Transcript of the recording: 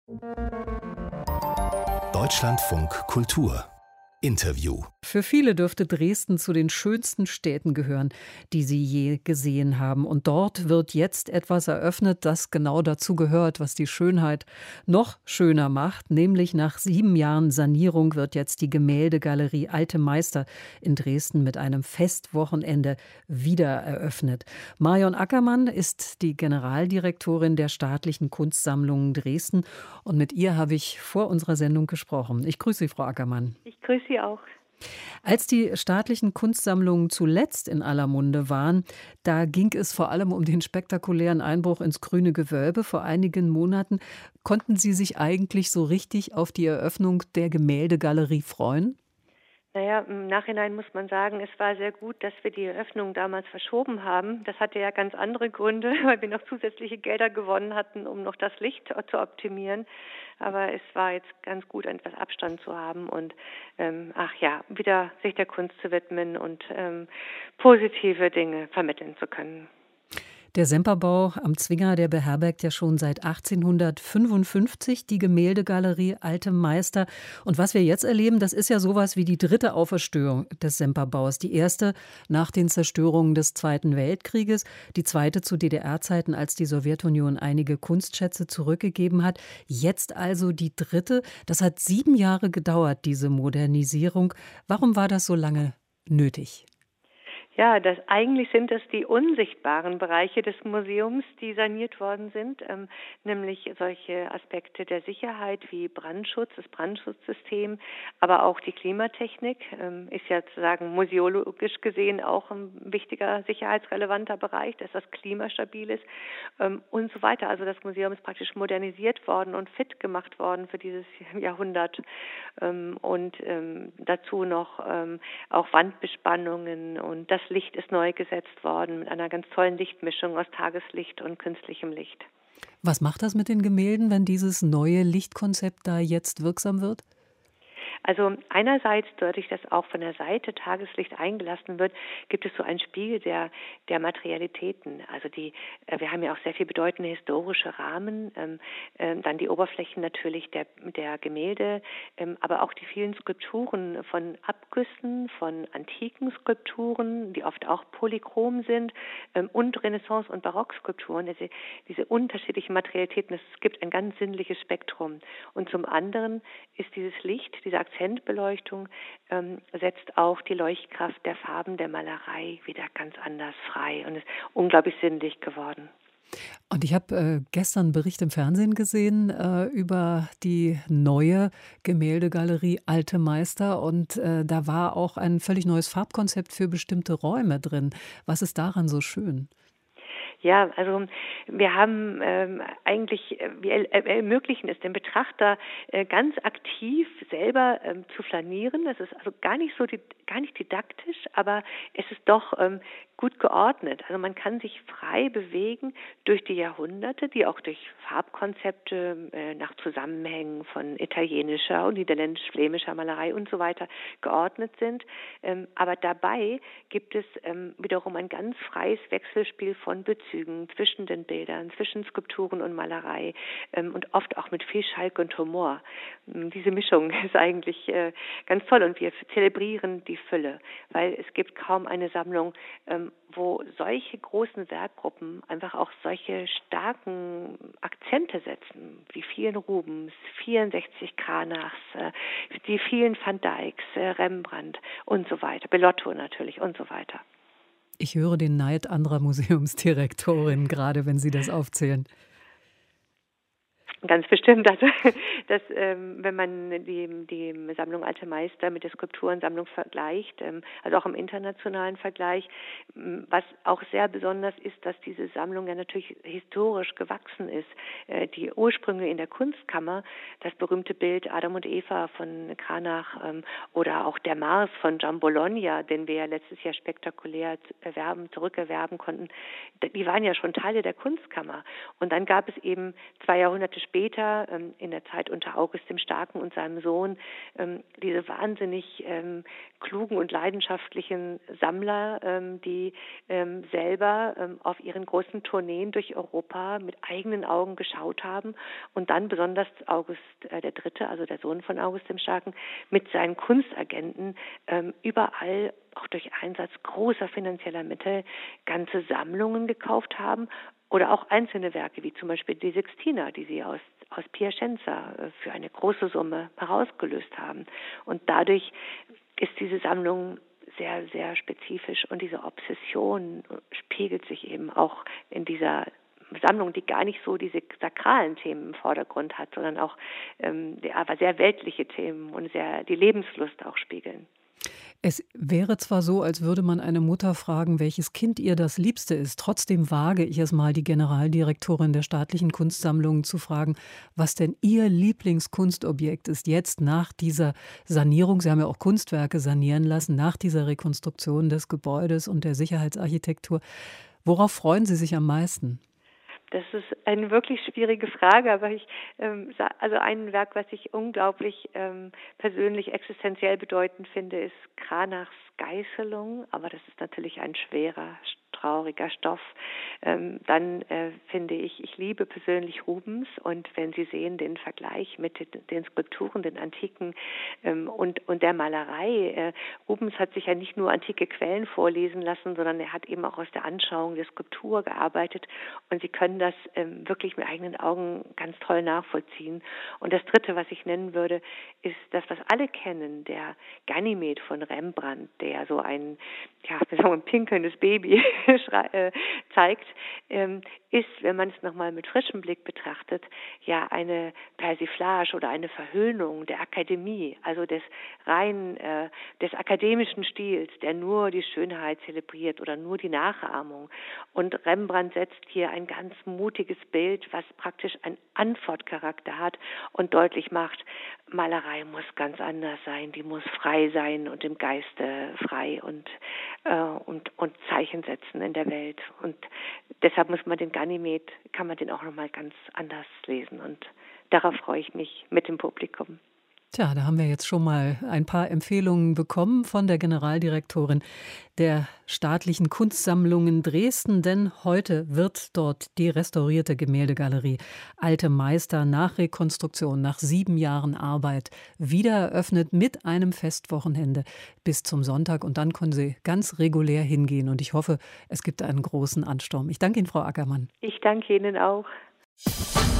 Deutschlandfunk Kultur Interview. Für viele dürfte Dresden zu den schönsten Städten gehören, die sie je gesehen haben. Und dort wird jetzt etwas eröffnet, das genau dazu gehört, was die Schönheit noch schöner macht. Nämlich nach 7 Jahren Sanierung wird jetzt die Gemäldegalerie Alte Meister in Dresden mit einem Festwochenende wieder eröffnet. Marion Ackermann ist die Generaldirektorin der Staatlichen Kunstsammlungen Dresden. Und mit ihr habe ich vor unserer Sendung gesprochen. Ich grüße Sie, Frau Ackermann. Ich grüße Sie auch. Als die staatlichen Kunstsammlungen zuletzt in aller Munde waren, da ging es vor allem um den spektakulären Einbruch ins Grüne Gewölbe vor einigen Monaten. Konnten Sie sich eigentlich so richtig auf die Eröffnung der Gemäldegalerie freuen? Naja, im Nachhinein muss man sagen, es war sehr gut, dass wir die Eröffnung damals verschoben haben. Das hatte ja ganz andere Gründe, weil wir noch zusätzliche Gelder gewonnen hatten, um noch das Licht zu optimieren. Aber es war jetzt ganz gut, etwas Abstand zu haben und wieder sich der Kunst zu widmen und positive Dinge vermitteln zu können. Der Semperbau am Zwinger, der beherbergt ja schon seit 1855 die Gemäldegalerie Alte Meister. Und was wir jetzt erleben, das ist ja sowas wie die dritte Auferstehung des Semperbaus. Die erste nach den Zerstörungen des Zweiten Weltkrieges, die zweite zu DDR-Zeiten, als die Sowjetunion einige Kunstschätze zurückgegeben hat. Jetzt also die dritte. Das hat 7 Jahre gedauert, diese Modernisierung. Warum war das so lange nötig? Ja, eigentlich sind es die unsichtbaren Bereiche des Museums, die saniert worden sind, nämlich solche Aspekte der Sicherheit wie Brandschutz, das Brandschutzsystem, aber auch die Klimatechnik ist ja sozusagen museologisch gesehen auch ein wichtiger sicherheitsrelevanter Bereich, dass das Klima stabil ist und so weiter. Also das Museum ist praktisch modernisiert worden und fit gemacht worden für dieses Jahrhundert dazu noch auch Wandbespannungen und das Licht ist neu gesetzt worden mit einer ganz tollen Lichtmischung aus Tageslicht und künstlichem Licht. Was macht das mit den Gemälden, wenn dieses neue Lichtkonzept da jetzt wirksam wird? Also einerseits, dadurch, dass auch von der Seite Tageslicht eingelassen wird, gibt es so einen Spiegel der Materialitäten. Also wir haben ja auch sehr viel bedeutende historische Rahmen, dann die Oberflächen natürlich der Gemälde, aber auch die vielen Skulpturen von Abgüssen, von antiken Skulpturen, die oft auch polychrom sind, und Renaissance- und Barockskulpturen. Also diese unterschiedlichen Materialitäten, es gibt ein ganz sinnliches Spektrum. Und zum anderen ist dieses Licht, diese Akzentbeleuchtung setzt auch die Leuchtkraft der Farben der Malerei wieder ganz anders frei und ist unglaublich sinnlich geworden. Und ich habe gestern einen Bericht im Fernsehen gesehen über die neue Gemäldegalerie Alte Meister und da war auch ein völlig neues Farbkonzept für bestimmte Räume drin. Was ist daran so schön? Ja, also wir haben wir ermöglichen es dem Betrachter ganz aktiv selber zu flanieren. Das ist also gar nicht didaktisch, aber es ist doch gut geordnet. Also man kann sich frei bewegen durch die Jahrhunderte, die auch durch Farbkonzepte nach Zusammenhängen von italienischer und niederländisch-flämischer Malerei und so weiter geordnet sind. Aber dabei gibt es wiederum ein ganz freies Wechselspiel von Bezügen zwischen den Bildern, zwischen Skulpturen und Malerei und oft auch mit viel Schalk und Humor. Diese Mischung ist eigentlich ganz toll und wir zelebrieren die Fülle, weil es gibt kaum eine Sammlung, wo solche großen Werkgruppen einfach auch solche starken Akzente setzen, wie vielen Rubens, 64 Cranachs, die vielen Van Dycks, Rembrandt und so weiter, Bellotto natürlich und so weiter. Ich höre den Neid anderer Museumsdirektorinnen gerade, wenn Sie das aufzählen. Ganz bestimmt. Also, wenn man die Sammlung Alte Meister mit der Skulpturensammlung vergleicht, also auch im internationalen Vergleich, was auch sehr besonders ist, dass diese Sammlung ja natürlich historisch gewachsen ist. Die Ursprünge in der Kunstkammer, das berühmte Bild Adam und Eva von Cranach oder auch der Mars von Gian Bologna, den wir ja letztes Jahr spektakulär zurückerwerben konnten, die waren ja schon Teile der Kunstkammer. Und dann gab es eben 2 Jahrhunderte später in der Zeit unter August dem Starken und seinem Sohn diese wahnsinnig klugen und leidenschaftlichen Sammler, die selber auf ihren großen Tourneen durch Europa mit eigenen Augen geschaut haben und dann besonders August der Dritte, also der Sohn von August dem Starken, mit seinen Kunstagenten überall auch durch Einsatz großer finanzieller Mittel ganze Sammlungen gekauft haben oder auch einzelne Werke, wie zum Beispiel die Sixtina, die sie aus Piacenza für eine große Summe herausgelöst haben. Und dadurch ist diese Sammlung sehr, sehr spezifisch und diese Obsession spiegelt sich eben auch in dieser Sammlung, die gar nicht so diese sakralen Themen im Vordergrund hat, sondern auch aber sehr weltliche Themen und sehr die Lebenslust auch spiegeln. Es wäre zwar so, als würde man eine Mutter fragen, welches Kind ihr das Liebste ist. Trotzdem wage ich es mal, die Generaldirektorin der Staatlichen Kunstsammlungen zu fragen, was denn ihr Lieblingskunstobjekt ist jetzt nach dieser Sanierung. Sie haben ja auch Kunstwerke sanieren lassen, nach dieser Rekonstruktion des Gebäudes und der Sicherheitsarchitektur. Worauf freuen Sie sich am meisten? Das ist eine wirklich schwierige Frage, aber also ein Werk, was ich unglaublich persönlich existenziell bedeutend finde, ist Cranachs Geißelung, aber das ist natürlich ein schwerer, trauriger Stoff. Dann finde ich liebe persönlich Rubens und wenn Sie sehen den Vergleich mit den Skulpturen, den Antiken und der Malerei, Rubens hat sich ja nicht nur antike Quellen vorlesen lassen, sondern er hat eben auch aus der Anschauung der Skulptur gearbeitet und Sie können das wirklich mit eigenen Augen ganz toll nachvollziehen. Und das Dritte, was ich nennen würde, ist das, was alle kennen, der Ganymed von Rembrandt, der so ein pinkelndes Baby zeigt, ist, wenn man es nochmal mit frischem Blick betrachtet, ja eine Persiflage oder eine Verhöhnung der Akademie, also des akademischen Stils, der nur die Schönheit zelebriert oder nur die Nachahmung. Und Rembrandt setzt hier ein ganz mutiges Bild, was praktisch einen Antwortcharakter hat und deutlich macht, Malerei muss ganz anders sein, die muss frei sein und im Geiste frei und Zeichen setzen in der Welt. Und deshalb muss man kann man den auch nochmal ganz anders lesen. Und darauf freue ich mich mit dem Publikum. Tja, da haben wir jetzt schon mal ein paar Empfehlungen bekommen von der Generaldirektorin der Staatlichen Kunstsammlungen Dresden, denn heute wird dort die restaurierte Gemäldegalerie Alte Meister nach Rekonstruktion, nach 7 Jahren Arbeit, wieder eröffnet mit einem Festwochenende bis zum Sonntag. Und dann können Sie ganz regulär hingehen. Und ich hoffe, es gibt einen großen Ansturm. Ich danke Ihnen, Frau Ackermann. Ich danke Ihnen auch.